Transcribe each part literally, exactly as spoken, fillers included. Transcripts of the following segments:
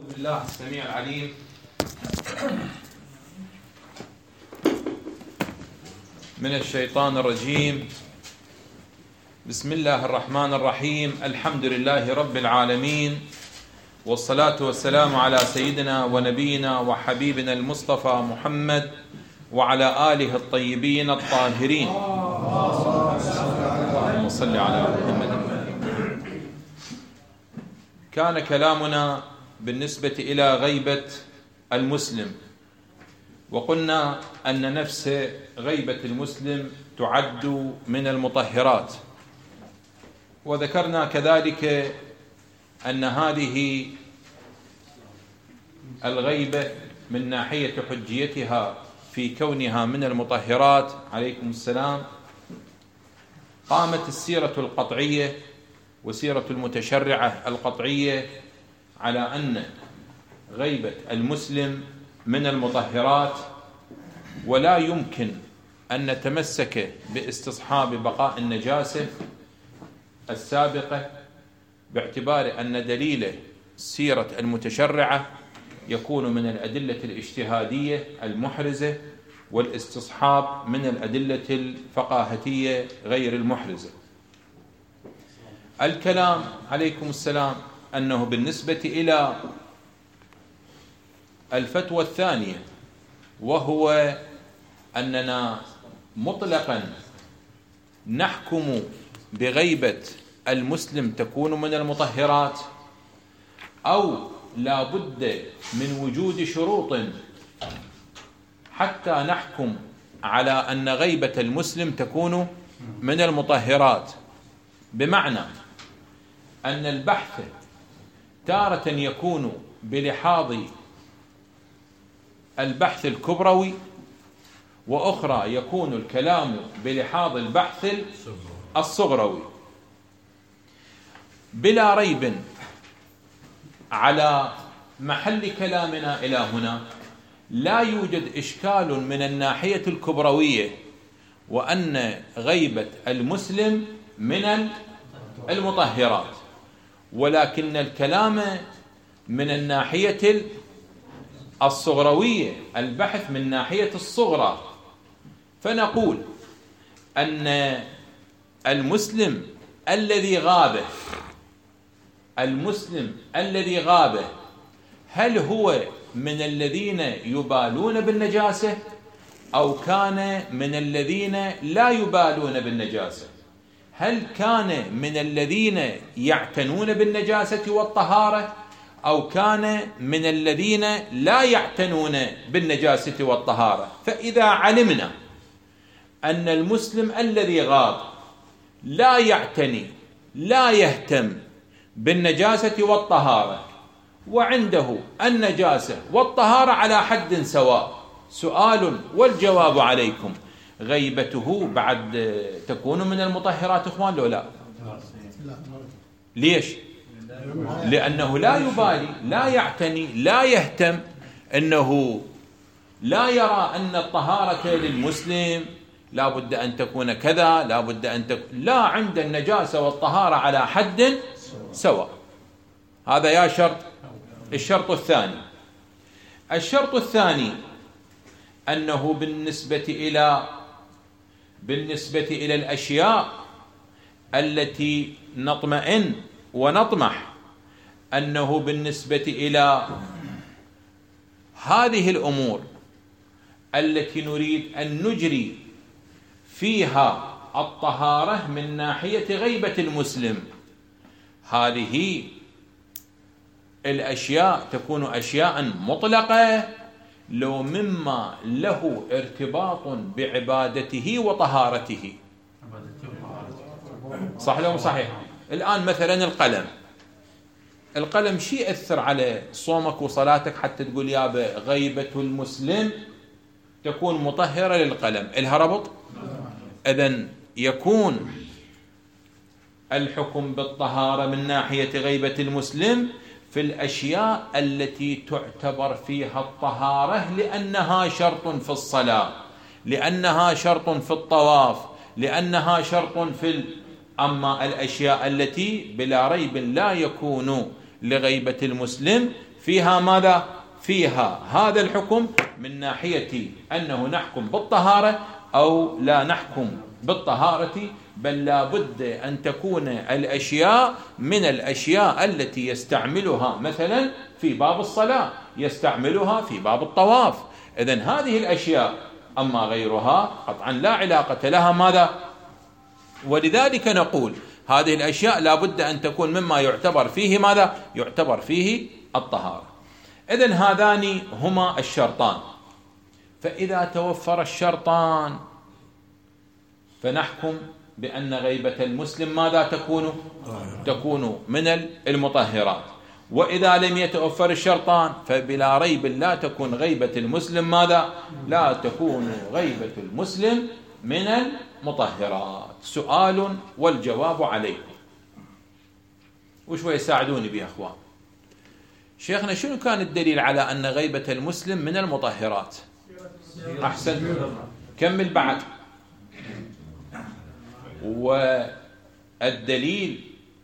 أعوذ بالله السميع العليم من الشيطان الرجيم. بسم الله الرحمن الرحيم. الحمد لله رب العالمين، والصلاة والسلام على سيدنا ونبينا وحبيبنا المصطفى محمد وعلى آله الطيبين الطاهرين. اللهم صل على محمد. كان كلامنا بالنسبة إلى غيبة المسلم، وقلنا أن نفس غيبة المسلم تعد من المطهرات، وذكرنا كذلك أن هذه الغيبة من ناحية حجيتها في كونها من المطهرات عليكم السلام قامت السيرة القطعية وسيرة المتشرعة القطعية على أن غيبة المسلم من المطهرات، ولا يمكن أن نتمسك باستصحاب بقاء النجاسة السابقة، باعتبار أن دليل السيرة المتشرعة يكون من الأدلة الاجتهادية المحرزة، والاستصحاب من الأدلة الفقاهتية غير المحرزة. الكلام عليكم السلام أنه بالنسبة إلى الفتوى الثانية، وهو أننا مطلقا نحكم بغيبة المسلم تكون من المطهرات، أو لا بد من وجود شروط حتى نحكم على أن غيبة المسلم تكون من المطهرات، بمعنى أن البحث تارة يكون بلحاظ البحث الكبروي، وأخرى يكون الكلام بلحاظ البحث الصغروي. بلا ريب على محل كلامنا إلى هنا لا يوجد إشكال من الناحية الكبروية، وأن غيبة المسلم من المطهرات، ولكن الكلام من الناحية الصغروية، البحث من ناحية الصغرى، فنقول أن المسلم الذي غاب المسلم الذي غاب هل هو من الذين يبالون بالنجاسة، أو كان من الذين لا يبالون بالنجاسة؟ هل كان من الذين يعتنون بالنجاسة والطهارة، أو كان من الذين لا يعتنون بالنجاسة والطهارة؟ فإذا علمنا أن المسلم الذي غاب لا يعتني لا يهتم بالنجاسة والطهارة، وعنده النجاسة والطهارة على حد سواء، سؤال والجواب عليكم، غيبته بعد تكون من المطهرات إخوان لو لا؟ ليش؟ لأنه لا يبالي، لا يعتني، لا يهتم، أنه لا يرى أن الطهارة للمسلم لا بد أن تكون كذا، لا بد أن تكون، لا، عند النجاسة والطهارة على حد سواء. هذا يا شرط. الشرط الثاني الشرط الثاني أنه بالنسبة إلى بالنسبة إلى الأشياء التي نطمئن ونطمح أنه بالنسبة إلى هذه الأمور التي نريد أن نجري فيها الطهارة من ناحية غيبة المسلم، هذه الأشياء تكون أشياء مطلقة لو مما له ارتباط بعبادته وطهارته. صح لو صحيح؟ الآن مثلا القلم القلم شيء يأثر على صومك وصلاتك حتى تقول يا غيبة المسلم تكون مطهرة للقلم؟ إلها ربط؟ إذن يكون الحكم بالطهارة من ناحية غيبة المسلم في الأشياء التي تعتبر فيها الطهارة لأنها شرط في الصلاة، لأنها شرط في الطواف، لأنها شرط في ال... أما الأشياء التي بلا ريب لا يكون لغيبة المسلم فيها ماذا؟ فيها هذا الحكم من ناحية أنه نحكم بالطهارة أو لا نحكم بالطهارة، بل لا بد أن تكون الأشياء من الأشياء التي يستعملها مثلا في باب الصلاة، يستعملها في باب الطواف. إذن هذه الأشياء، أما غيرها قطعا لا علاقة لها ماذا؟ ولذلك نقول هذه الأشياء لا بد أن تكون مما يعتبر فيه ماذا؟ يعتبر فيه الطهارة. إذن هذان هما الشرطان. فإذا توفر الشرطان فنحكم بأن غيبة المسلم ماذا تكون؟ تكون من المطهرات. وإذا لم يتوفر الشرطان فبلا ريب لا تكون غيبة المسلم ماذا؟ لا تكون غيبة المسلم من المطهرات. سؤال والجواب عليه. وشوي يساعدوني به أخوان. شيخنا شنو كان الدليل على أن غيبة المسلم من المطهرات؟ أحسن، كمل بعد. والدليل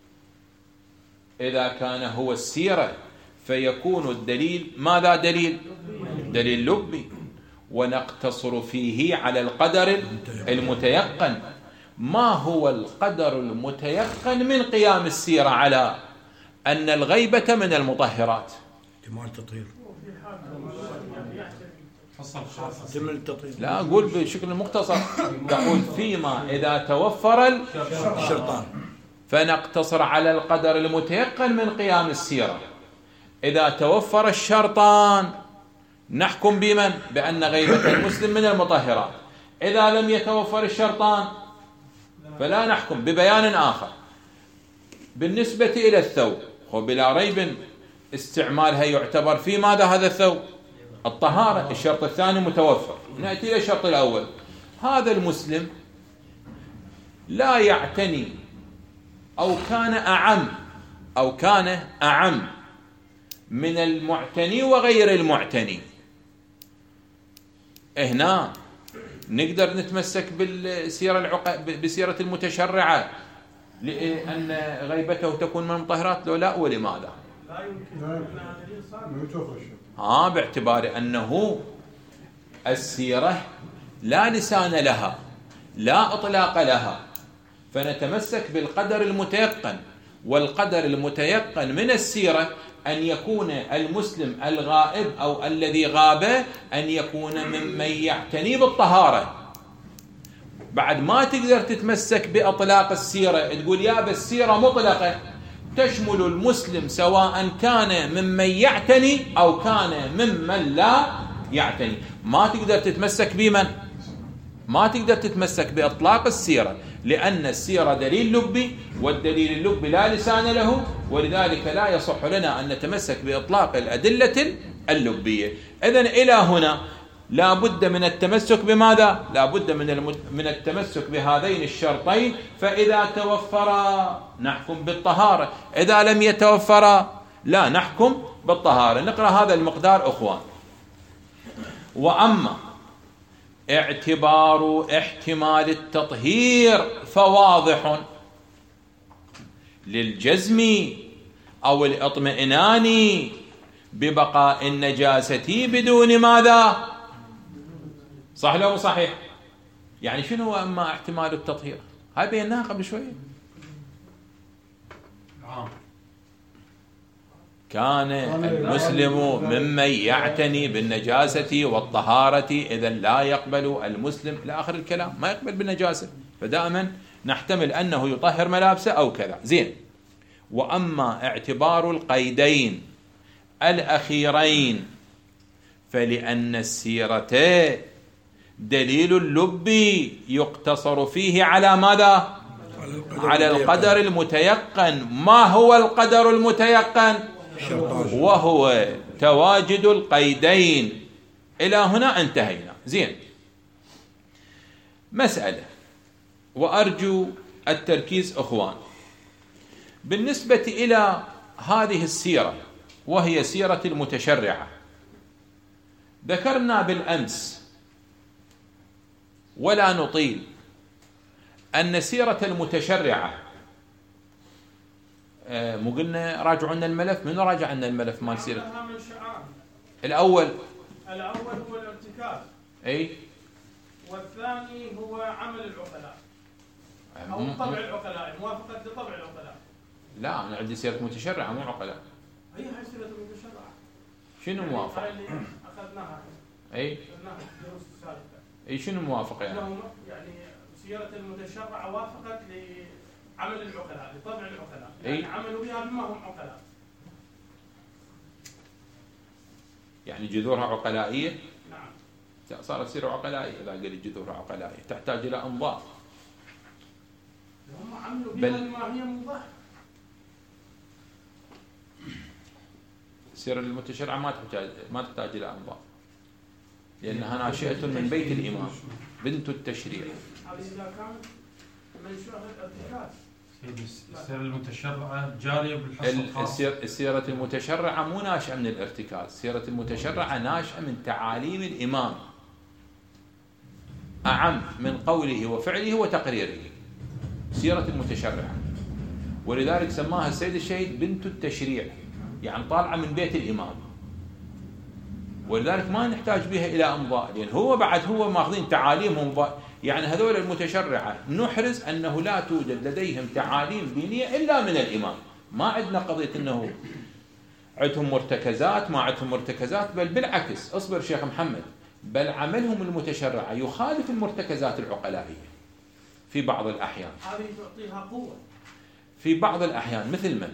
إذا كان هو السيرة فيكون الدليل ماذا؟ دليل دليل لبي، ونقتصر فيه على القدر المتيقن. ما هو القدر المتيقن من قيام السيرة على أن الغيبة من المطهرات؟ احتمال تطهير. لا أقول بشكل مختصر، تقول فيما إذا توفر الشرطان فنقتصر على القدر المتيقن من قيام السيرة. إذا توفر الشرطان نحكم بمن؟ بأن غيبة المسلم من المطهرات. إذا لم يتوفر الشرطان فلا نحكم ببيان آخر. بالنسبة إلى الثوب، وبلا ريب استعمالها يعتبر في ماذا هذا الثوب؟ الطهارة. الشرط الثاني متوفر. نأتي إلى الشرط الأول. هذا المسلم لا يعتني أو كان أعم أو كان أعم من المعتني وغير المعتني. هنا نقدر نتمسك بالسيرة العق... بسيرة المتشرعة لأن غيبته تكون من المطهرات لو لا؟ ولماذا؟ لا يمكن. ها باعتبار أنه السيرة لا لسان لها، لا إطلاق لها، فنتمسك بالقدر المتيقن. والقدر المتيقن من السيرة أن يكون المسلم الغائب أو الذي غاب أن يكون ممن يعتني بالطهارة. بعد ما تقدر تتمسك بأطلاق السيرة، تقول يا بالسيرة مطلقة تشمل المسلم سواء كان ممن يعتني أو كان ممن لا يعتني. ما تقدر تتمسك بمن؟ ما تقدر تتمسك بإطلاق السيرة، لأن السيرة دليل لبي، والدليل اللبي لا لسان له، ولذلك لا يصح لنا أن نتمسك بإطلاق الأدلة اللبية. إذن إلى هنا لا بد من التمسك بماذا؟ لا بد من المت... من التمسك بهذين الشرطين. فإذا توفرا نحكم بالطهارة، إذا لم يتوفرا لا نحكم بالطهارة. نقرأ هذا المقدار أخوان. وأما اعتبار احتمال التطهير فواضح للجزم أو الاطمئنان ببقاء النجاسة بدون ماذا؟ صح لو صحيح؟ يعني شنو هو أما احتمال التطهير؟ هاي بيناها قبل شوية. كان المسلم ممن يعتني بالنجاسة والطهارة إذا لا يقبل المسلم إلى آخر الكلام، ما يقبل بالنجاسة، فدائما نحتمل أنه يطهر ملابسه أو كذا. زين. وأما اعتبار القيدين الأخيرين فلأن السيرة دليل اللب يقتصر فيه على ماذا؟ على القدر المتيقن. ما هو القدر المتيقن؟ وهو تواجد القيدين. إلى هنا انتهينا. زين. مسألة وأرجو التركيز أخوان. بالنسبة إلى هذه السيرة وهي سيرة المتشرعة، ذكرنا بالأمس ولا نطيل أن سيرة المتشرعة، مو قلنا راجعوا لنا الملف؟ من راجع لنا الملف مال سيرة؟ منشأان. الأول الأول هو الارتكاز. أي. والثاني هو عمل العقلاء. أو طبع العقلاء، موافقة لطبع العقلاء. لا، أنا عندي سيرة متشرعة مو عقلاء. هي هاي سيرة المتشرعة. شنو موافقة؟ هاي اللي أخذناها. أي. أخذناها في الدروس السابقة. أي شنو موافقة يعني؟ يعني سيرة المتشرعة وافقت لعمل العقلاء، لطبع العقلاء. أي. يعني عملوا بها بما هم عقلاء. يعني جذورها عقلائية؟ نعم. صارت سيرة عقلائية إذا قلت جذورها عقلائية، تحتاج إلى أنظار. هم عملوا بها بما هي مضاهة. سيرة المتشرعة ما تحتاج ما تحتاج إلى أنظار، لأنها ناشئة من بيت الإمام، بنت التشريع. هذه إذا كانت منشأة الارتكاز. السيرة المتشرعة جارية بالحصة الخاصة. السيرة المتشرعة مو ناشئة من الارتكاز، سيرة المتشرعة ناشئة من تعاليم الإمام، أعم من قوله وفعله وتقريره. سيرة المتشرعة، ولذلك سماها السيد الشهيد بنت التشريع، يعني طالعة من بيت الإمام، ولذلك ما نحتاج بها إلى أمضاء، لأن هو بعد هو ماخذين تعاليمهم. يعني هذول المتشرعة نحرز أنه لا توجد لديهم تعاليم دينية إلا من الإمام. ما عندنا قضية أنه عندهم مرتكزات، ما عندهم مرتكزات، بل بالعكس. اصبر شيخ محمد، بل عملهم المتشرعة يخالف المرتكزات العقلائية في بعض الأحيان. هذه تعطيها قوة في بعض الأحيان. مثل من؟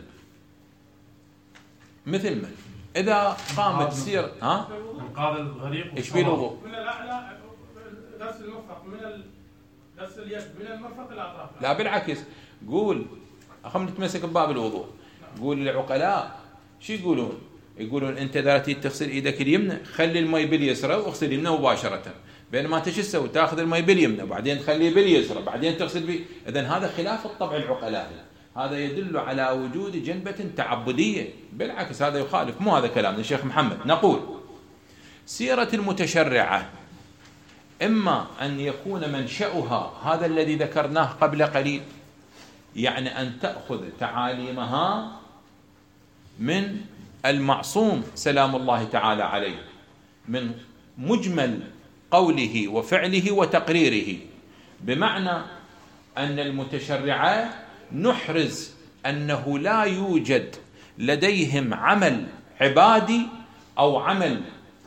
مثل من؟ إذا قامت سير ها؟ انقاذ الغريق. إيش بيه الوضوء؟ من الأعلى غسل المرفق، من غسل اليد من المرفق الأطراف. لا بالعكس، قول خلينا نتمسك بباب الوضوء. قول العقلاء شو يقولون؟ يقولون أنت إذا تريد تغسل إيدك اليمنى خلي المي باليسرى واغسل اليمنى مباشرة، بينما أنت شو تسوي؟ تاخذ المي باليمنى وبعدين تخليه باليسرى بعدين تغسل به. إذن هذا خلاف الطبع العقلائي، هذا يدل على وجود جنبة تعبدية. بالعكس هذا يخالف، مو هذا كلامنا الشيخ محمد. نقول سيرة المتشرعة إما أن يكون منشأها هذا الذي ذكرناه قبل قليل، يعني أن تأخذ تعاليمها من المعصوم سلام الله تعالى عليه، من مجمل قوله وفعله وتقريره، بمعنى أن المتشرعة نحرز أنه لا يوجد لديهم عمل عبادي أو عمل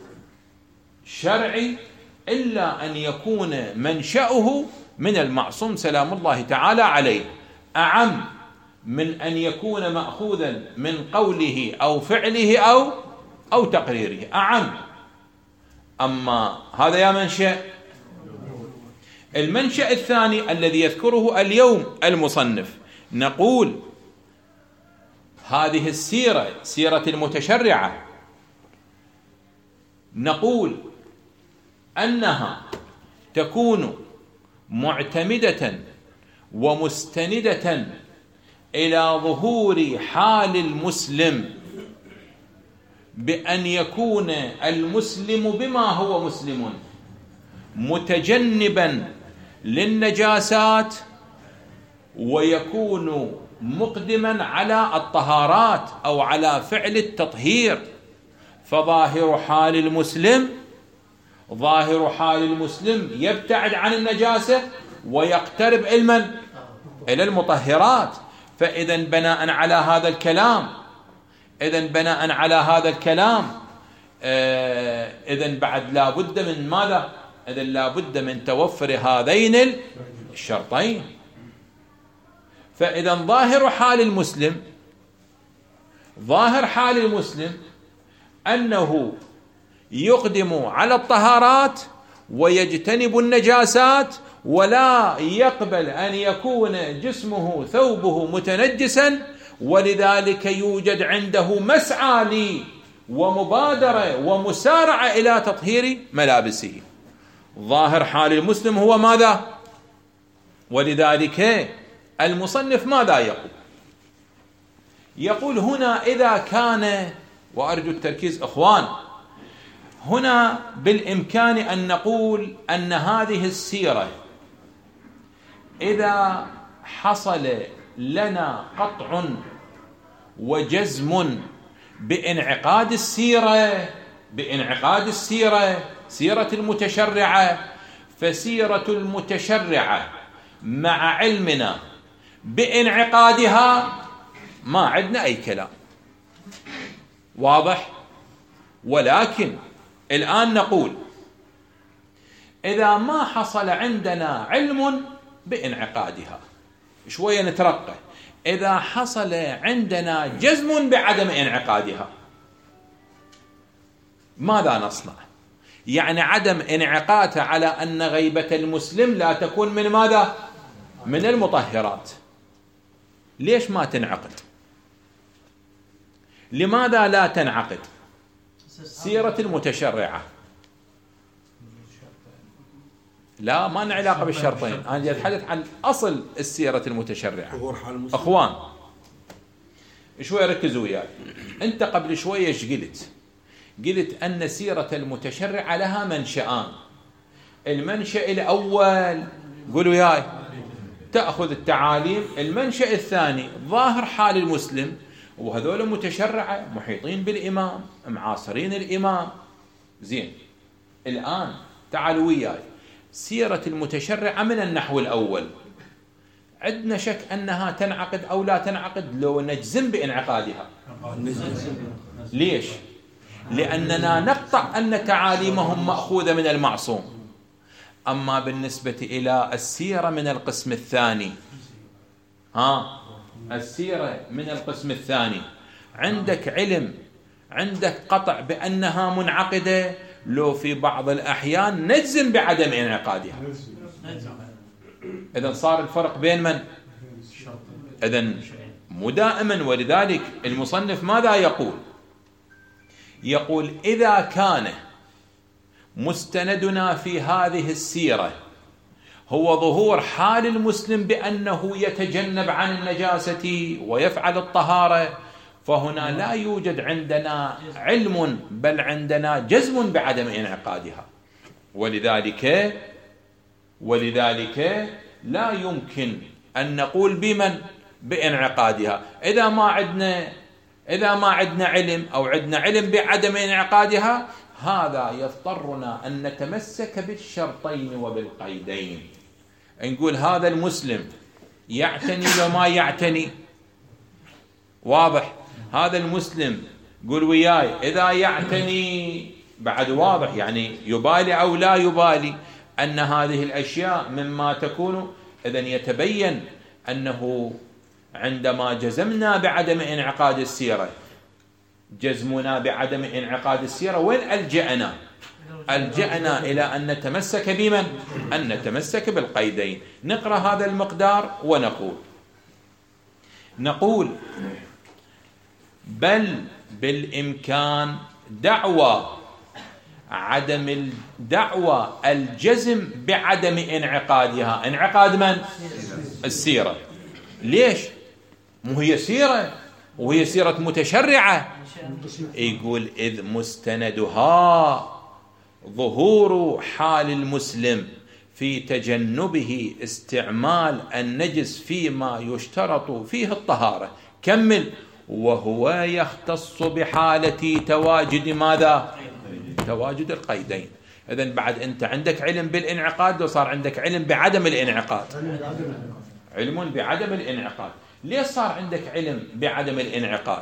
شرعي إلا أن يكون منشأه من المعصوم سلام الله تعالى عليه، أعم من أن يكون مأخوذا من قوله أو فعله أو أو تقريره، أعم. أما هذا يا منشأ. المنشأ الثاني الذي يذكره اليوم المصنف، نقول هذه السيرة سيرة المتشرعة، نقول أنها تكون معتمدة ومستندة إلى ظهور حال المسلم، بأن يكون المسلم بما هو مسلم متجنبا للنجاسات، ويكون مقدما على الطهارات أو على فعل التطهير. فظاهر حال المسلم ظاهر حال المسلم يبتعد عن النجاسة ويقترب المن إلى المطهرات. فإذا بناء على هذا الكلام إذا بناء على هذا الكلام آه إذا بعد لا بد من ماذا؟ إذا لا بد من توفر هذين الشرطين. فإذا ظاهر حال المسلم ظاهر حال المسلم أنه يقدم على الطهارات ويجتنب النجاسات، ولا يقبل أن يكون جسمه ثوبه متنجسا، ولذلك يوجد عنده مسعى لي ومبادرة ومسارعة إلى تطهير ملابسه. ظاهر حال المسلم هو ماذا؟ ولذلك المصنف ماذا يقول؟ يقول هنا إذا كان، وأرجو التركيز أخوان، هنا بالإمكان أن نقول أن هذه السيرة إذا حصل لنا قطع وجزم بانعقاد السيرة، بانعقاد السيرة، سيرة المتشرعة. فسيرة المتشرعة مع علمنا بانعقادها ما عندنا أي كلام، واضح؟ ولكن الآن نقول إذا ما حصل عندنا علم بانعقادها، شوية نترقى، إذا حصل عندنا جزم بعدم انعقادها ماذا نصنع؟ يعني عدم انعقادها على أن غيبة المسلم لا تكون من ماذا؟ من المطهرات. ليش ما تنعقد؟ لماذا لا تنعقد سيرة المتشرعة؟ لا، ما لنا علاقة بالشرطين، أنا أتحدث عن أصل السيرة المتشرعة. أخوان شوية ركزوا وياي. أنت قبل شوية ايش قلت؟ قلت أن سيرة المتشرعة لها منشأان. المنشأ الأول قولوا وياي تأخذ التعاليم، المنشأ الثاني ظاهر حال المسلم، وهذول متشرعة محيطين بالإمام، معاصرين الإمام. زين، الآن تعالوا وياي سيرة المتشرعة من النحو الأول، عندنا شك أنها تنعقد أو لا تنعقد لو نجزم بانعقادها. ليش؟ لأننا نقطع أن تعاليمهم مأخوذة من المعصوم. أما بالنسبة إلى السيرة من القسم الثاني، ها السيرة من القسم الثاني عندك علم، عندك قطع بأنها منعقدة، لو في بعض الأحيان نجزم بعدم انعقادها. إذن صار الفرق بين من؟ إذن مو دائما. ولذلك المصنف ماذا يقول؟ يقول إذا كان مستندنا في هذه السيرة هو ظهور حال المسلم بأنه يتجنب عن النجاسة ويفعل الطهارة، فهنا لا يوجد عندنا علم بل عندنا جزم بعدم انعقادها. ولذلك ولذلك لا يمكن أن نقول بمن؟ بانعقادها. إذا ما عندنا إذا ما عندنا علم أو عندنا علم بعدم انعقادها، هذا يضطرنا أن نتمسك بالشرطين وبالقيدين. نقول هذا المسلم يعتني وما يعتني، واضح؟ هذا المسلم قول وياي إذا يعتني بعد واضح، يعني يبالي أو لا يبالي أن هذه الأشياء مما تكون. إذن يتبين أنه عندما جزمنا بعدم انعقاد السيرة، جزمنا بعدم انعقاد السيرة وين ألجأنا؟ ألجأنا إلى أن نتمسك بمن؟ أن نتمسك بالقيدين. نقرأ هذا المقدار ونقول نقول بل بالإمكان دعوى عدم الدعوى الجزم بعدم انعقادها. انعقاد من؟ السيرة. ليش؟ مو هي سيرة وهي سيرة متشرعة. يقول إذ مستندها ظهور حال المسلم في تجنبه استعمال النجس فيما يشترط فيه الطهارة. كمل. وهو يختص بحالة تواجد ماذا؟ تواجد القيدين. إذن بعد أنت عندك علم بالانعقاد وصار عندك علم بعدم الانعقاد. علم بعدم الانعقاد. ليه صار عندك علم بعدم الانعقاد؟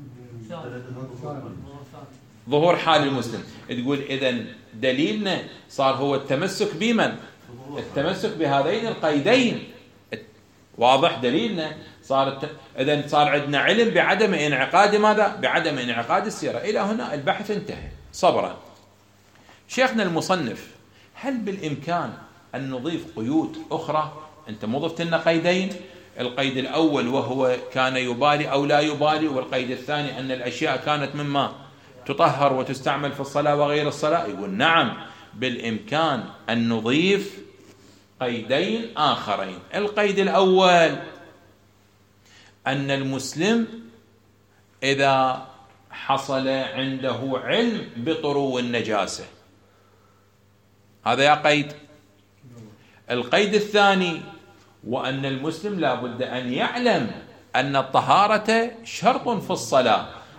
ظهور حال المسلم. تقول إذن دليلنا صار هو التمسك بمن؟ التمسك بهذين القيدين. واضح؟ دليلنا صار الت... إذن صار عندنا علم بعدم انعقاد ماذا؟ بعدم انعقاد السيرة. إلى هنا البحث انتهى. صبرا. شيخنا المصنف، هل بالإمكان أن نضيف قيود أخرى؟ أنت مضفت لنا قيدين، القيد الأول وهو كان يبالي أو لا يبالي، والقيد الثاني أن الأشياء كانت مما تطهر وتستعمل في الصلاة وغير الصلاة. يقول نعم بالإمكان أن نضيف قيدين آخرين. القيد الأول أن المسلم إذا حصل عنده علم بطرو النجاسة، هذا يا قيد. القيد الثاني وأن المسلم لا بد أن يعلم أن الطهارة شرط في الصلاة،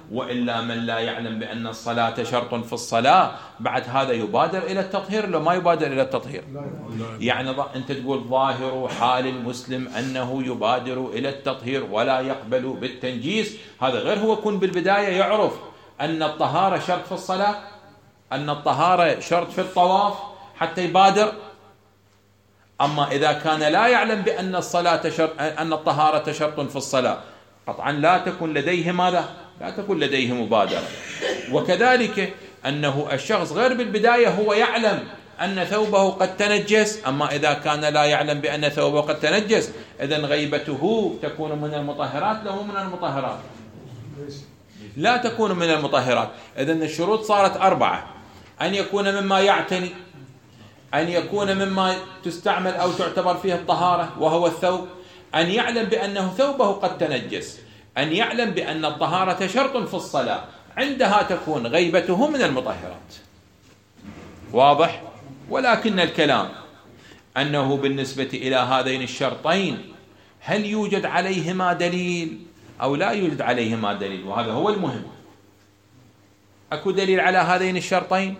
وإلا من لا يعلم بأن الصلاة شرط في الصلاة بعد هذا يبادر إلى التطهير لو ما يبادر إلى التطهير؟ يعني أنت تقول ظاهر حال المسلم أنه يبادر إلى التطهير ولا يقبل بالتنجيس، هذا غير هو يكون بالبداية يعرف أن الطهارة شرط في الصلاة، أن الطهارة شرط في الطواف حتى يبادر. أما إذا كان لا يعلم بأن الصلاة شرط، أن الطهارة شرط في الصلاة، قطعا لا تكون لديه ماذا؟ لا تكون لديه مبادرة. وكذلك أنه الشخص غير بالبداية هو يعلم أن ثوبه قد تنجس، أما إذا كان لا يعلم بأن ثوبه قد تنجس إذن غيبته تكون من المطهرات له من المطهرات؟ لا تكون من المطهرات. إذن الشروط صارت أربعة: أن يكون مما يعتني، أن يكون مما تستعمل أو تعتبر فيه الطهارة وهو الثوب، أن يعلم بأنه ثوبه قد تنجس، أن يعلم بأن الطهارة شرط في الصلاة، عندها تكون غيبته من المطهرات. واضح؟ ولكن الكلام أنه بالنسبة إلى هذين الشرطين هل يوجد عليهما دليل أو لا يوجد عليهما دليل، وهذا هو المهم. أكو دليل على هذين الشرطين؟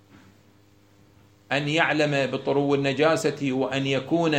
أن يعلم بطرو النجاسة وأن يكون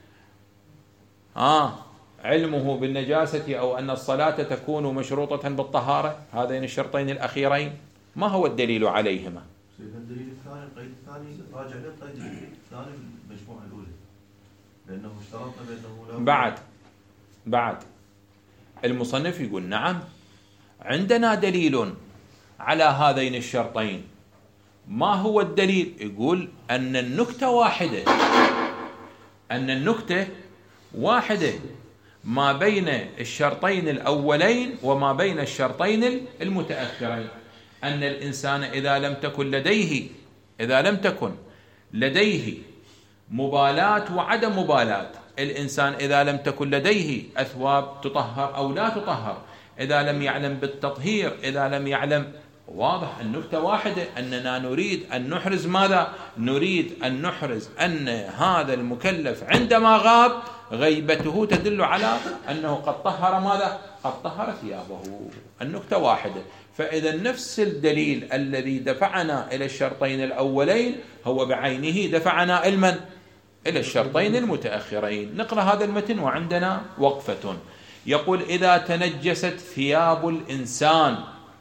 آه علمه بالنجاسة أو أن الصلاة تكون مشروطة بالطهارة، هذين الشرطين الأخيرين ما هو الدليل عليهما؟ الدليل الثاني، القيد الثاني راجع للقيد الثاني المجموعة الأولى، لأنه اشترط بأنه لا بعد بعد المصنف يقول نعم عندنا دليل على هذين الشرطين. ما هو الدليل؟ يقول أن النكتة واحدة، أن النكتة واحدة ما بين الشرطين الأولين وما بين الشرطين المتأخرين، أن الإنسان إذا لم تكن لديه إذا لم تكن لديه مبالاة وعدم مبالاة، الإنسان إذا لم تكن لديه أثواب تطهر أو لا تطهر، إذا لم يعلم بالتطهير، إذا لم يعلم، واضح النكتة واحدة، أننا نريد أن نحرز ماذا؟ نريد أن نحرز أن هذا المكلف عندما غاب غيبته تدل على أنه قد طهر ماذا؟ قد طهر ثيابه. النكتة واحدة. فإذا نفس الدليل الذي دفعنا إلى الشرطين الأولين هو بعينه دفعنا المن؟ إلى الشرطين المتأخرين. نقرأ هذا المتن وعندنا وقفة. يقول: إذا تنجست ثياب الإنسان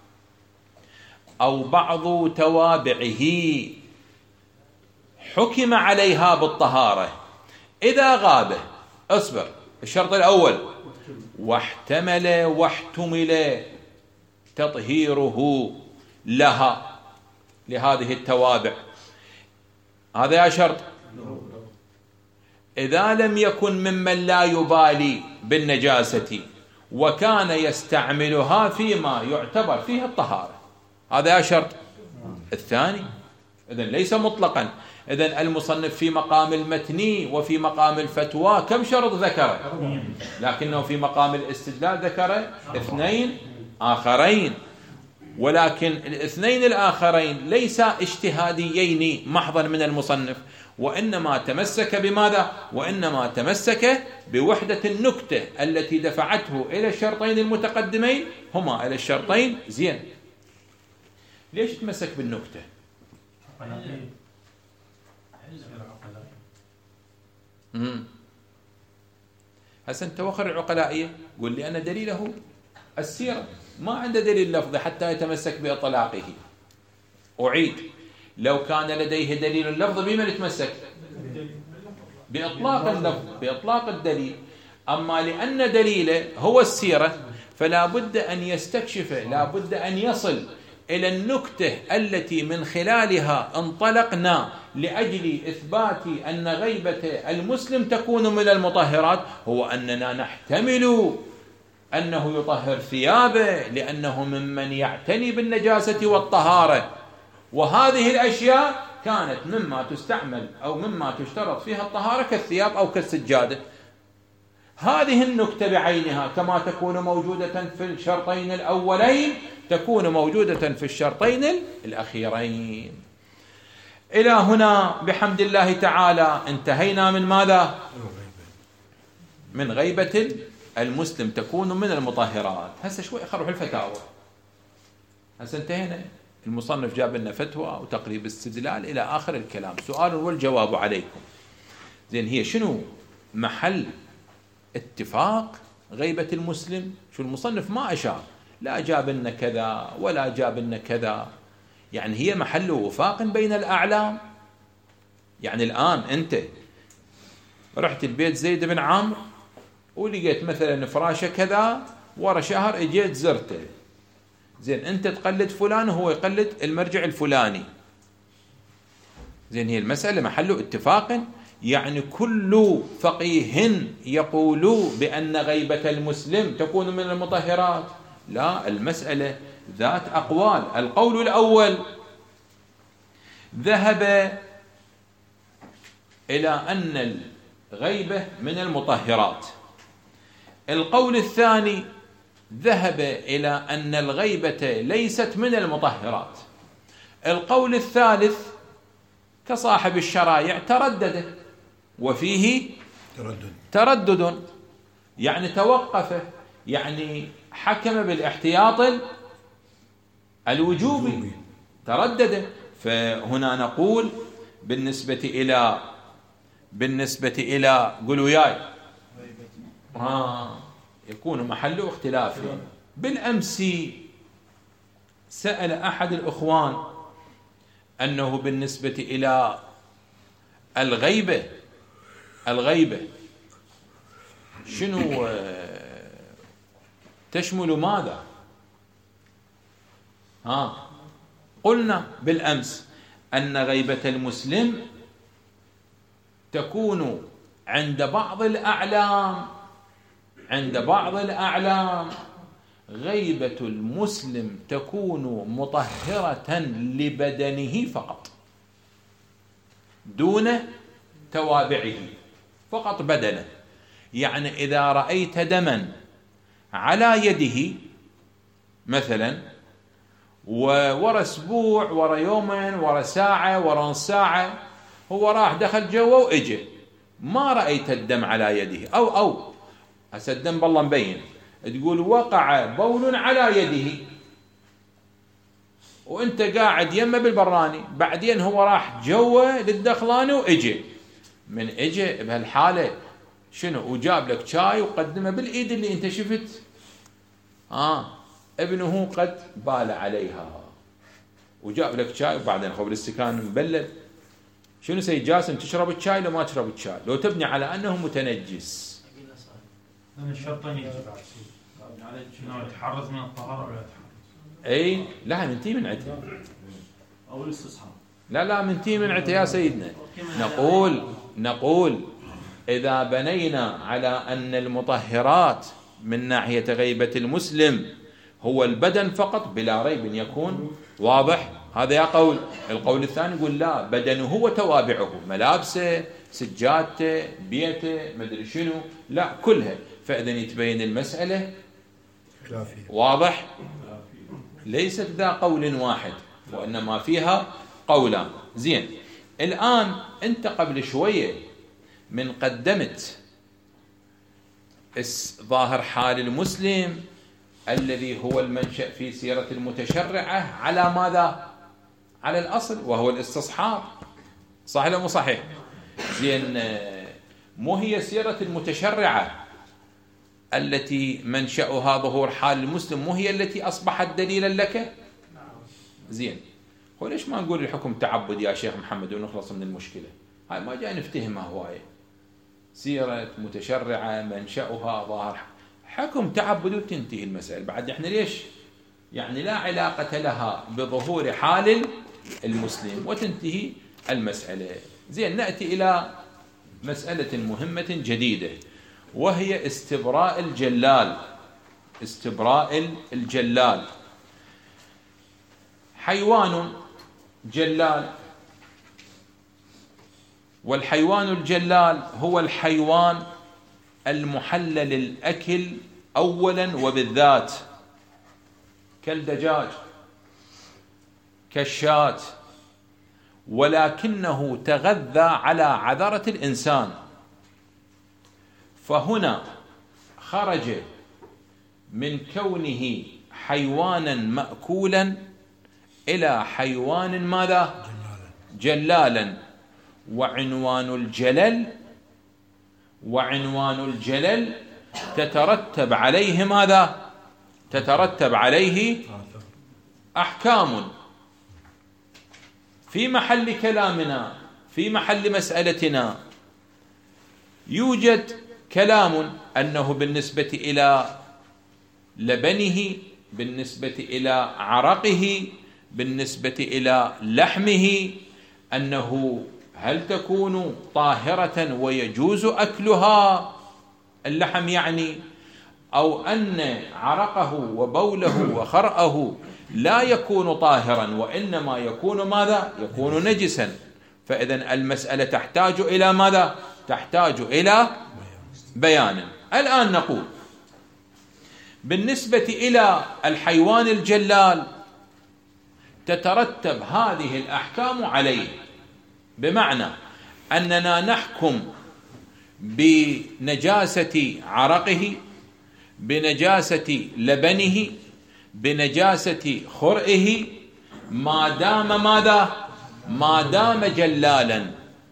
أو بعض توابعه حكم عليها بالطهارة إذا غاب. اصبر، الشرط الأول: واحتمل واحتمل تطهيره لها، لهذه التوابع. هذا شرط. إذا لم يكن ممن لا يبالي بالنجاسة وكان يستعملها فيما يعتبر فيه الطهارة، هذا شرط. الثاني إذن ليس مطلقا. إذن المصنف في مقام المتني وفي مقام الفتوى كم شرط ذكر؟ لكنه في مقام الاستدلال ذكر اثنين آخرين، ولكن الاثنين الآخرين ليس اجتهاديين محضا من المصنف، وإنما تمسك بماذا؟ وإنما تمسك بوحدة النكتة التي دفعته إلى الشرطين المتقدمين، هما إلى الشرطين. زين، ليش تمسك بالنكتة؟ امم هسه انت وخر العقلائية قول لي أنا دليله السيرة، ما عنده دليل لفظي حتى يتمسك بإطلاقه. أعيد: لو كان لديه دليل لفظي بما يتمسك؟ بإطلاق اللفظ، بإطلاق الدليل. أما لأن دليله هو السيرة فلا بد أن يستكشف، لا بد أن يصل إلى النكتة التي من خلالها انطلقنا لأجل إثبات أن غيبة المسلم تكون من المطهرات، هو أننا نحتمل أنه يطهر ثيابه لأنه ممن يعتني بالنجاسة والطهارة، وهذه الأشياء كانت مما تستعمل أو مما تشترط فيها الطهارة كالثياب أو كالسجادة. هذه النكتة بعينها كما تكون موجودة في الشرطين الأولين تكون موجودة في الشرطين الأخيرين. إلى هنا بحمد الله تعالى انتهينا من ماذا؟ من غيبة المسلم تكون من المطهرات. هسه شوي خروح الفتاوى. هسه انتهينا. المصنف جاب لنا فتوى وتقريب استدلال إلى آخر الكلام. سؤال والجواب عليكم. زين، هي شنو محل اتفاق غيبة المسلم؟ شو المصنف ما أشار، لا جاب لنا كذا ولا جاب لنا كذا، يعني هي محل وفاق بين الأعلام. يعني الآن أنت رحت البيت زيد بن عمرو ولقيت مثلا فراشة كذا، ورا شهر اجيت زرته، زين أنت تقلد فلان وهو يقلد المرجع الفلاني، زين هي المسألة محل اتفاق. يعني كل فقيه يقول بأن غيبة المسلم تكون من المطهرات؟ لا، المسألة ذات أقوال. القول الأول ذهب إلى أن الغيبة من المطهرات. القول الثاني ذهب إلى أن الغيبة ليست من المطهرات. القول الثالث كصاحب الشرائع تردد، وفيه تردد تردد يعني توقف، يعني حكم بالاحتياط الوجوبي، تردد. فهنا نقول بالنسبة إلى بالنسبة إلى قولوا وياي آه يكون محل اختلاف. بالأمس سأل أحد الأخوان أنه بالنسبة إلى الغيبة الغيبة شنو تشمل ماذا؟ ها قلنا بالأمس أن غيبة المسلم تكون عند بعض الأعلام عند بعض الأعلام غيبة المسلم تكون مطهرة لبدنه فقط دون توابعه، فقط بدنه. يعني إذا رأيت دما على يده مثلا وورا أسبوع ورا يومين ورا ساعة ورا ساعة، هو راح دخل جوا وإجي، ما رأيت الدم على يده، أو أو هسه الدم بالله مبين، تقول وقع بول على يده وانت قاعد يمه بالبراني، بعدين هو راح جوا للدخلاني وإجي، من إجي بهالحالة شنو؟ وجاب لك شاي وقدمه بالإيد اللي انت شفت آه ابنه قد بال عليها، وجاب لك شاي وبعدين خبر السكان مبلل. شنو سيد جاسم، تشرب الشاي لو ما تشرب الشاي؟ لو تبني على أنه متنجس الشرطين يجي بعد شنو يتحرز من الطهارة ولا يتحرز؟ اي لا منتي من عتها او الاستصحاب، لا لا منتي من عتها يا سيدنا. نقول نقول إذا بنينا على أن المطهرات من ناحية غيبة المسلم هو البدن فقط بلا ريب يكون واضح، هذا يا قول. القول الثاني يقول لا، بدنه وتوابعه، ملابسه، سجادته، بيته، مدري شنو، لا كلها. فإذا يتبين المسألة واضح، ليست ذا قول واحد وإنما فيها قولان. زين، الآن أنت قبل شوية من قدمت ظاهر حال المسلم الذي هو المنشأ في سيرة المتشرعة على ماذا؟ على الأصل وهو الاستصحاب، صحيح ولا مو صحيح؟ زين، مو هي سيرة المتشرعة التي منشأها ظهور حال المسلم، مو هي التي أصبحت دليلا لك؟ زين، هو ليش ما نقول الحكم تعبد يا شيخ محمد ونخلص من المشكلة؟ هاي ما جاي نفتهمها هواية. سيرة متشرعة منشأها ظاهر حكم تعبد وتنتهي المسألة. بعد احنا ليش يعني لا علاقة لها بظهور حال المسلم وتنتهي المسألة. زين، نأتي إلى مسألة مهمة جديدة وهي استبراء الجلال. استبراء الجلال حيوان جلال، والحيوان الجلال هو الحيوان المحلل الأكل أولا وبالذات، كالدجاج كالشاة، ولكنه تغذى على عذرة الإنسان، فهنا خرج من كونه حيوانا مأكولا إلى حيوان ماذا؟ جلالا. وعنوان الجلل وعنوان الجلل تترتب عليه ماذا؟ تترتب عليه أحكام. في محل كلامنا، في محل مسألتنا، يوجد كلام أنه بالنسبة إلى لبنه، بالنسبة إلى عرقه، بالنسبة إلى لحمه، أنه هل تكون طاهرة ويجوز أكلها اللحم يعني، أو أن عرقه وبوله وخرأه لا يكون طاهرا وإنما يكون ماذا؟ يكون نجسا. فإذا المسألة تحتاج إلى ماذا؟ تحتاج إلى بيان. الآن نقول بالنسبة إلى الحيوان الجلال تترتب هذه الأحكام عليه، بمعنى أننا نحكم بنجاسة عرقه، بنجاسة لبنه، بنجاسة خرئه، ما دام ماذا؟ ما دام جلالا.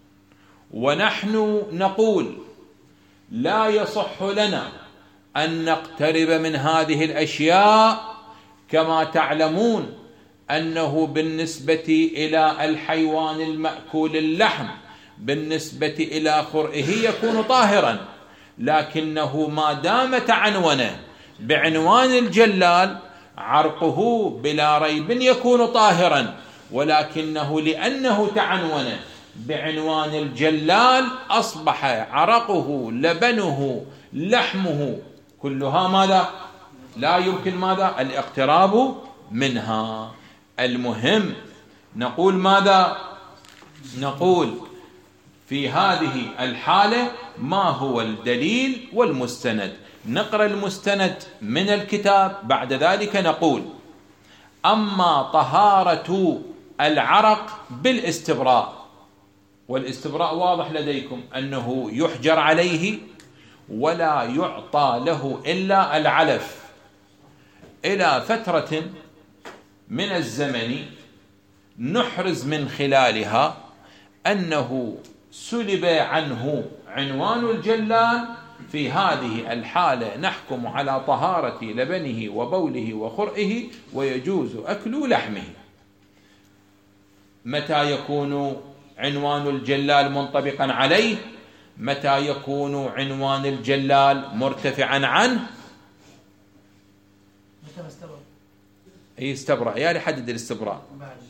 ونحن نقول لا يصح لنا أن نقترب من هذه الأشياء، كما تعلمون أنه بالنسبة إلى الحيوان المأكول اللحم بالنسبة إلى خرئه يكون طاهرا، لكنه ما دام تعنون بعنوان الجلال عرقه بلا ريب يكون طاهرا، ولكنه لأنه تعنون بعنوان الجلال أصبح عرقه لبنه لحمه كلها ماذا؟ لا يمكن ماذا؟ الاقتراب منها. المهم نقول ماذا؟ نقول في هذه الحالة ما هو الدليل والمستند. نقرأ المستند من الكتاب، بعد ذلك نقول أما طهارة العرق بالاستبراء، والاستبراء واضح لديكم أنه يحجر عليه ولا يعطى له إلا العلف إلى فترة من الزمن نحرز من خلالها أنه سلب عنه عنوان الجلال. في هذه الحالة نحكم على طهارة لبنه وبوله وخرئه ويجوز أكل لحمه. متى يكون عنوان الجلال منطبقا عليه؟ متى يكون عنوان الجلال مرتفعا عنه؟ متى استبرأ؟ اي استبرأ، يا لحدد الاستبراء.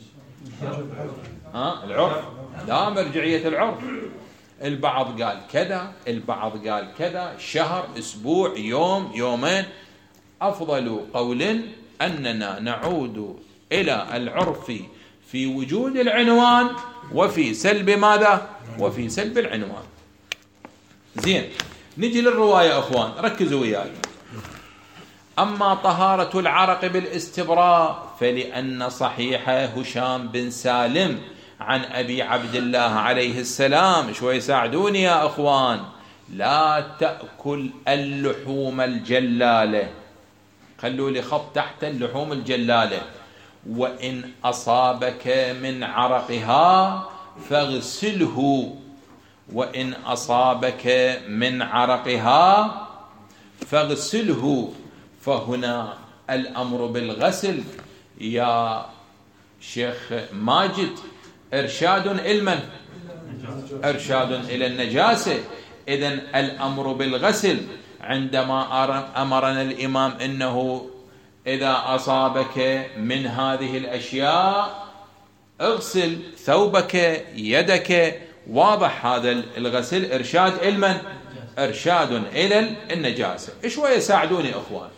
ها العرف، لا مرجعية العرف. البعض قال كذا، البعض قال كذا، شهر، اسبوع، يوم، يومين. افضل قول اننا نعود الى العرف في وجود العنوان وفي سلب ماذا؟ وفي سلب العنوان. زين، نجي للرواية اخوان، ركزوا وياي. أما طهارة العرق بالاستبراء فلأن صحيح هشام بن سالم عن أبي عبد الله عليه السلام، شوي ساعدوني يا أخوان، لا تأكل اللحوم الجلالة، خلوا لي خط تحت اللحوم الجلالة، وإن أصابك من عرقها فاغسله، وإن أصابك من عرقها فاغسله. فهنا الأمر بالغسل يا شيخ ماجد إرشاد إلى إرشاد إلى النجاسة. إذن الأمر بالغسل عندما أمرنا الإمام إنه إذا أصابك من هذه الأشياء اغسل ثوبك يدك، واضح هذا الغسل إرشاد إلى إرشاد إلى النجاسة. شوية ساعدوني أخوان.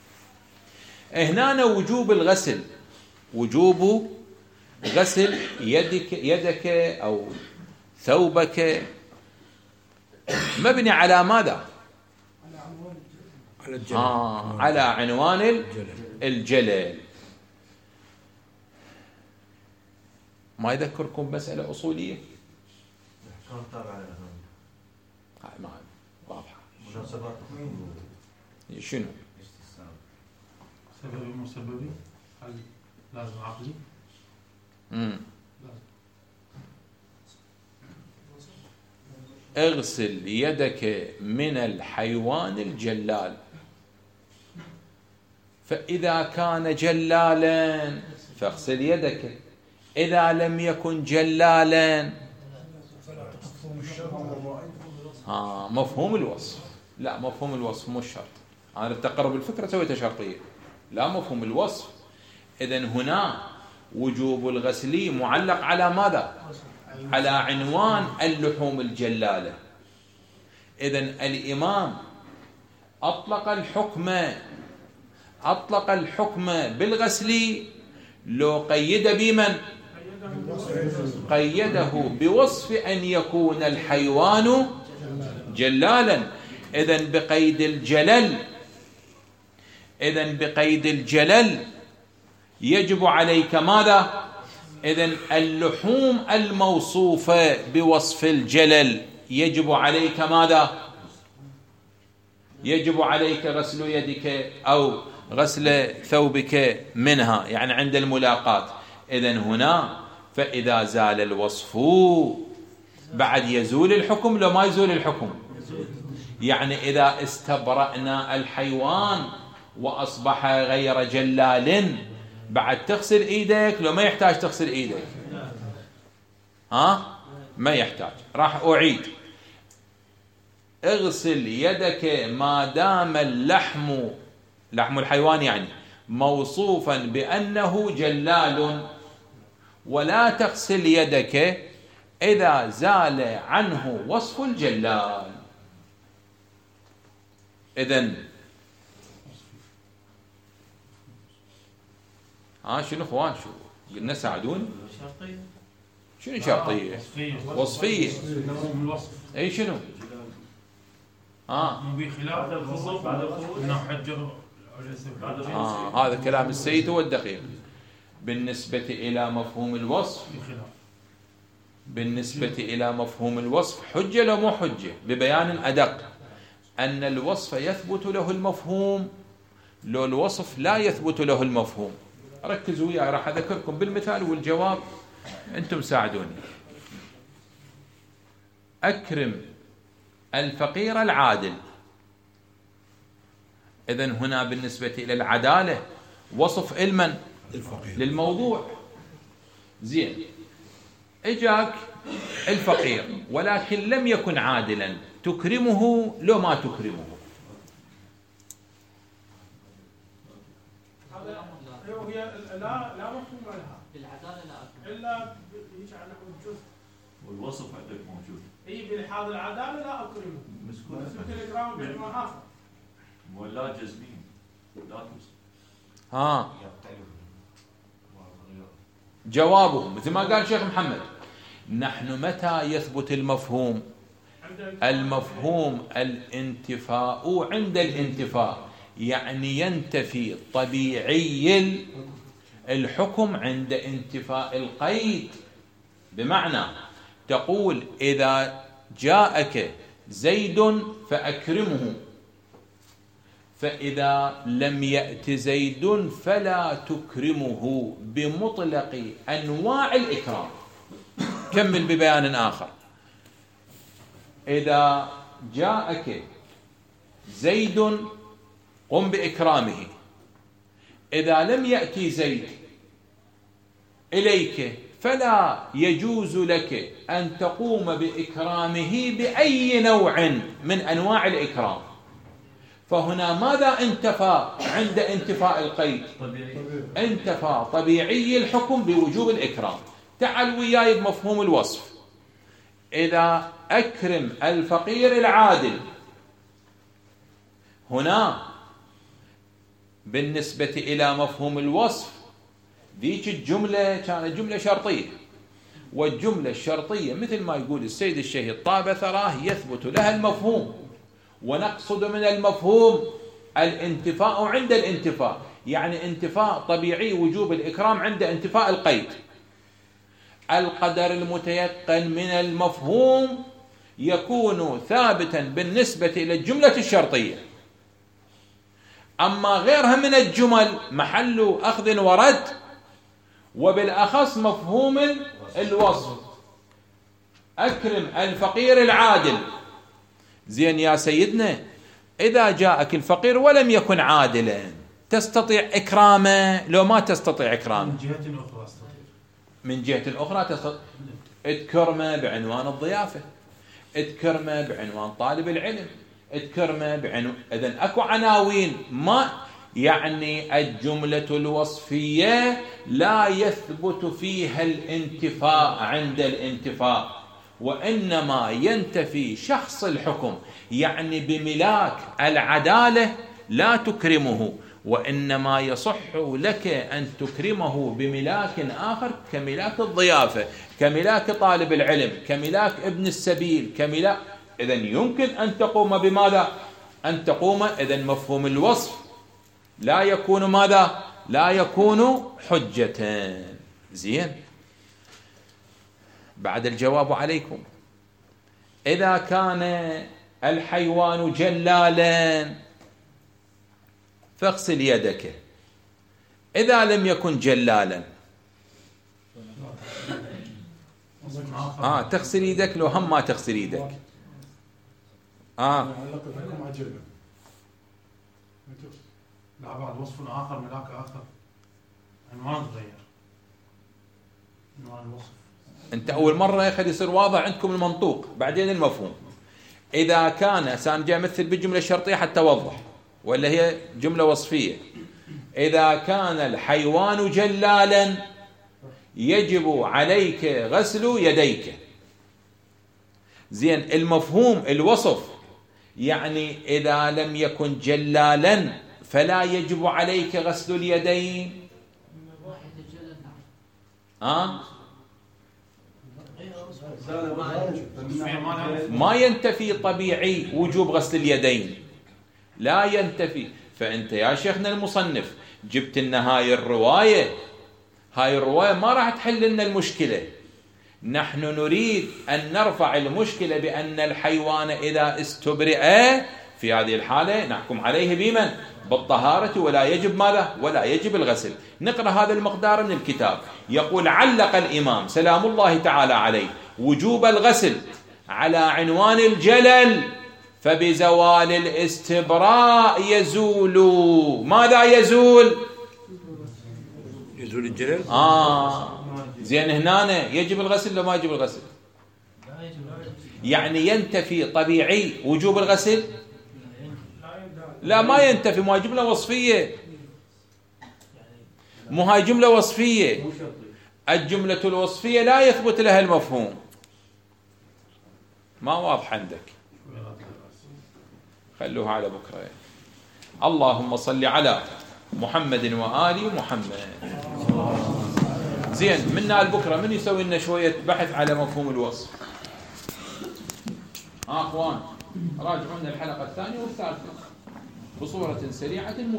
هنا وجوب الغسل، وجوب غسل يدك يدك أو ثوبك مبني على ماذا؟ على الجلل. آه على عنوان الجلل. ما يذكركم مسألة أصولية؟ كان تابع لنا هاي ما واضحة. مناسبات شنو؟ سبب مسببي هل لازم عقلي؟ مم. اغسل يدك من الحيوان الجلال، فإذا كان جلالا فاغسل يدك، إذا لم يكن جلالا ها مفهوم الوصف. لا، مفهوم الوصف مو شرط. أنا للتقرب الفكرة سويتها شرطية، لا مفهوم الوصف. إذن هنا وجوب الغسل معلق على ماذا؟ على عنوان اللحوم الجلالة. إذن الإمام أطلق الحكم أطلق الحكم بالغسل لو قيد بمن؟ قيده بوصف أن يكون الحيوان جلالا. إذن بقيد الجلل إذن بقيد الجلل يجب عليك ماذا؟ إذن اللحوم الموصوفة بوصف الجلل يجب عليك ماذا؟ يجب عليك غسل يدك أو غسل ثوبك منها، يعني عند الملاقاة. إذن هنا فإذا زال الوصف بعد يزول الحكم لو ما يزول الحكم. يعني إذا استبرأنا الحيوان وأصبح غير جلال بعد تغسل إيدك لو ما يحتاج تغسل إيدك؟ ها؟ ما يحتاج. راح أعيد: اغسل يدك ما دام اللحم لحم الحيوان يعني موصوفا بأنه جلال، ولا تغسل يدك إذا زال عنه وصف الجلال. إذن ها شنو اخوان؟ شو قلنا؟ ساعدون. شنو شرطية؟ وصفية. اي شنو؟ ها بخلاف الخصوص بعد الخروج انه حجر. آه هذا كلام السيد هو الدقيق. بالنسبة إلى مفهوم الوصف بالنسبة إلى مفهوم الوصف حجة لو مو حجة؟ ببيان أدق أن الوصف يثبت له المفهوم لو الوصف لا يثبت له المفهوم. ركزوا وياي، راح أذكركم بالمثال والجواب أنتم ساعدوني. أكرم الفقير العادل. إذن هنا بالنسبة إلى العدالة وصف المن؟ للموضوع. زين، إجاك الفقير ولكن لم يكن عادلا، تكرمه لو ما تكرمه؟ هي لا لا مفهوم لها بالعداله، لا الا يجعل له الجزء والوصف عندك موجود. اي بالحال العداله لا اكرمه مسكون الاكرام بعنوان اخر ولا جزمين لا توصف. ها جوابه مثل ما قال شيخ محمد: نحن متى يثبت المفهوم؟ المفهوم الانتفاء عند الانتفاء، يعني ينتفي طبيعي الحكم عند انتفاء القيد. بمعنى تقول إذا جاءك زيد فأكرمه، فإذا لم يأت زيد فلا تكرمه بمطلق أنواع الإكرام. كمل ببيان آخر: إذا جاءك زيد قم بإكرامه، إذا لم يأتي زيد إليك فلا يجوز لك أن تقوم بإكرامه بأي نوع من أنواع الإكرام. فهنا ماذا انتفى عند انتفاء القيد؟ انتفى طبيعي الحكم بوجوب الإكرام. تعال وياي بمفهوم الوصف: إذا أكرم الفقير العادل، هنا بالنسبة إلى مفهوم الوصف ذيك الجملة كانت جملة شرطية، والجملة الشرطية مثل ما يقول السيد الشهيد طاب ثراه يثبت لها المفهوم، ونقصد من المفهوم الانتفاء عند الانتفاء، يعني انتفاء طبيعي وجوب الإكرام عند انتفاء القيد. القدر المتيقن من المفهوم يكون ثابتا بالنسبة إلى الجملة الشرطية، أما غيرها من الجمل محل أخذ ورد، وبالأخص مفهوم الوصف. أكرم الفقير العادل. زين يا سيدنا، إذا جاءك الفقير ولم يكن عادلا تستطيع إكرامه لو ما تستطيع إكرامه؟ من جهة أخرى أستطيع. من جهة أخرى تستطيع تكرمه بعنوان الضيافة، تكرمه بعنوان طالب العلم، تكرمه بعنوان. إذن أكو عناوين ما يعني الجملة الوصفية لا يثبت فيها الانتفاء عند الانتفاء، وإنما ينتفي شخص الحكم، يعني بملاك العدالة لا تكرمه، وإنما يصح لك أن تكرمه بملاك آخر كملاك الضيافة، كملاك طالب العلم، كملاك ابن السبيل، كملاك. إذن يمكن أن تقوم بماذا؟ أن تقوم. إذن مفهوم الوصف لا يكون ماذا؟ لا يكون حجة. زين، بعد الجواب عليكم. إذا كان الحيوان جلالا فاغسل يدك. إذا لم يكن جلالا آه تغسل يدك لو هم ما تغسل يدك. آه لا، بعد وصف آخر ملاك آخر، عنوان تغير، عنوان الوصف. أنت أول مرة يا أخي يصير واضح عندكم المنطوق بعدين المفهوم. إذا كان سان جاي مثل بالجملة الشرطية حتى أوضح، ولا هي جملة وصفية. إذا كان الحيوان جلالا يجب عليك غسل يديك. زين، المفهوم الوصف يعني إذا لم يكن جلالا فلا يجب عليك غسل اليدين. آه؟ ما ينتفي طبيعي وجوب غسل اليدين، لا ينتفي. فأنت يا شيخنا المصنف جبت لنا هاي الرواية، هاي الرواية ما راح تحل لنا المشكلة. نحن نريد أن نرفع المشكلة بأن الحيوان إذا استبرئ في هذه الحالة نحكم عليه بمن؟ بالطهارة، ولا يجب ماذا؟ ولا يجب الغسل. نقرأ هذا المقدار من الكتاب. يقول: علق الإمام سلام الله تعالى عليه وجوب الغسل على عنوان الجلل، فبزوال الاستبراء يزول. ماذا يزول؟ يزول الجلل. آه زين، هنا يجب الغسل لو ما يجب الغسل؟ يعني ينتفي طبيعي وجوب الغسل؟ لا، ما ينتفي. ما هي جملة وصفية، مو هاي جملة وصفية. الجملة الوصفية لا يثبت لها المفهوم. ما واضح عندك؟ خلوها على بكرة. اللهم صل على محمد وآل محمد. زين، منا لبكرة من يسوي لنا شوية بحث على مفهوم الوصف؟ آه أخوان، راجعوا لنا الحلقة الثانية والثالثة بصورة سريعة.